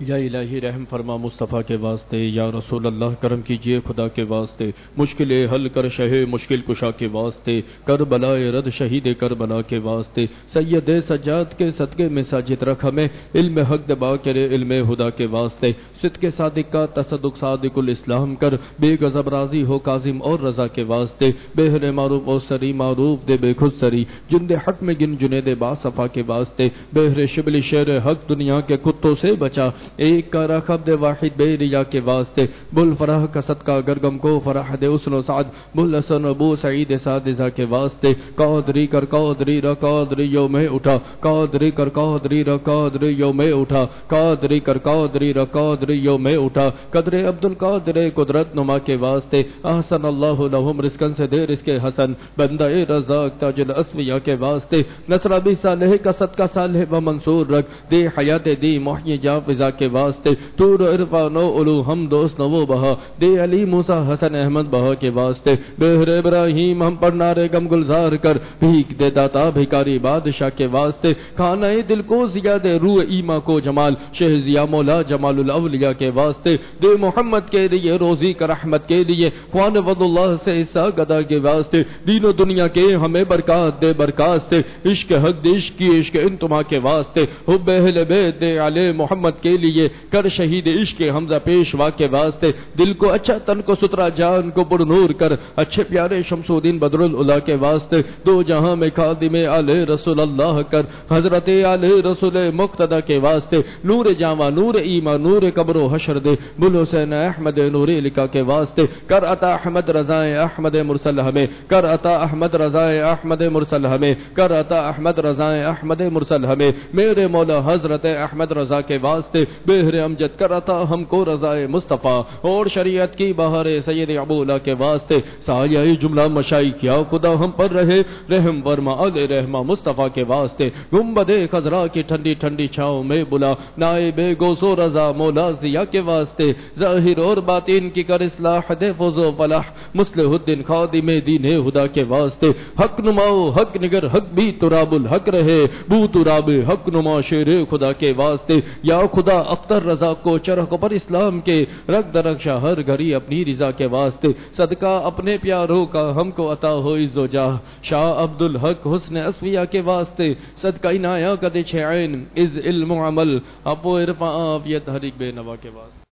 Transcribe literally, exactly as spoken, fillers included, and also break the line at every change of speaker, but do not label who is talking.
یا الہی رحم فرما مصطفیٰ کے واسطے، یا رسول اللہ کرم کیجئے خدا کے واسطے، مشکل حل کر شہ مشکل کشا کے واسطے، کربلا رد شہید کربلا کے واسطے، سید سجاد کے صدقے میں ساجد رکھ ہمیں، علم حق دبا کرے علم خدا کے واسطے، صدق صادق کا تصدق صادق الاسلام کر، بے غضب راضی ہو کاظم اور رضا کے واسطے، بہر معروف و سری معروف دے بے خود سری، جند حق میں گن جنید باصفا کے واسطے، بہر شبل شیر حق دنیا کے کتوں سے بچا، ایک کا رخب دے واحد بے ریا کے واسطے، بل فرح کا صدقہ گرگم کو فرح دے اسن و سعد، بل حسن ابو سعید سادزہ کے واسطے، قادری کر قادری را قادری یوم اٹھا، قادری کر قادری را قادری یوم اٹھا، قادری کر قادری را قادری یوم اٹھا، قدر عبد القادر قدرت نما کے واسطے، احسن اللہ لہم رزقن سے دے رزق حسن، بندہ رزاق تاج الاسفیاء کے واسطے، نصر ابی صالح کا صدقہ صالح و منصور رکھ، دے حیات دی محی جا فضا کے واسطے، تور عرفان و علو ہم دوست نو بہا، دے علی موسیٰ حسن احمد بہا کے واسطے، بہر ابراہیم ہم پر نارے غم گلزار کر، بھیک دے داتا بھکاری بادشاہ کے واسطے، کھانا دل کو زیادہ روح ایما کو جمال، شہزیا مولا جمال الاولیاء کے واسطے، دے محمد کے لیے روزی کا رحمت کے لیے، خوان ود اللہ سے عیسیٰ گدا کے واسطے، دین و دنیا کے ہمیں برکات دے برکات سے، عشق حق دے عشق کی عشق انتما کے واسطے، حب اہل بیت دے علی محمد کے لیے، کر شہید عشق حمزہ پیشوا کے واسطے، دل کو اچھا تن کو سترا جان کو پر نور کر، اچھے پیارے شمس الدین بدر الاولیاء کے واسطے، دو جہاں میں خادم آل رسول اللہ کر، حضرت آل رسول مقتدی کے واسطے، نور جاواں نور ایمان نور قبر و حشر دے، بل حسین احمد نور لکا کے واسطے، کر عطا احمد رضا احمد مرسل ہمیں، کر عطا احمد رضا احمد مرسل ہمیں، کر عطا احمد رضا احمد مرسل ہمیں، میرے مولا حضرت احمد رضا کے واسطے، بہر امجد کر عطا ہم کو رضا مصطفیٰ اور شریعت کی بہار سید ابولا کے واسطے، سایہ جملہ مشائخ یا خدا ہم پر رہے، رحم ورما آل رحمہ مصطفیٰ کے واسطے، گنبد خضرا کی ٹھنڈی ٹھنڈی چھاؤں میں بلا، نائب گوسو رضا مولا ضیا کے واسطے، ظاہر اور باطن کی کر اصلاح دے فوز و فلاح، مصلح الدین خادم دین خدا کے واسطے، حق نماؤ حق نگر حق بھی تراب الحق رہے، بو تراب حق نما شیر خدا کے واسطے، یا خدا اختر رضا کو چرخ پر اسلام کے رکھ درخشا ہر گھڑی اپنی رضا کے واسطے، صدقہ اپنے پیاروں کا ہم کو عطا ہو عز و جاہ، شاہ عبد الحق حسن اصفیاء کے واسطے، صدقہ عنایہ کا دے چھ عین از علم و عمل، اپو عرفاں عافیت ہر ایک بے نوا کے واسطے۔